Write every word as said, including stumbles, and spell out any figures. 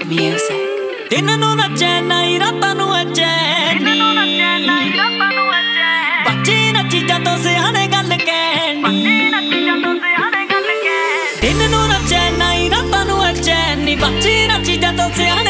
music. ਦਿਨ ਨੂੰ ਨੱਚੇ ਨਹੀਂ ਰਾਤਾਂ ਨੂੰ ਅਚੈਨੀ, ਦਿਨ ਨੂੰ ਨੱਚੇ ਨਹੀਂ ਰਾਤਾਂ ਨੂੰ ਅਚੈਨੀ, ਬੱਚੇ ਨੱਚੀ ਜਦੋਂ ਸਿਆਣੇ ਗੱਲ ਕਹਿਣੀ, ਬੱਚੇ ਨੱਚੀ ਜਦੋਂ ਸਿਆਣੇ ਗੱਲ ਕਹਿਣੀ, ਦਿਨ ਨੂੰ ਨੱਚੇ ਨਹੀਂ ਰਾਤਾਂ ਨੂੰ ਅਚੈਨੀ, ਬੱਚੇ ਨੱਚੀ ਜਦੋਂ ਸਿਆਣੇ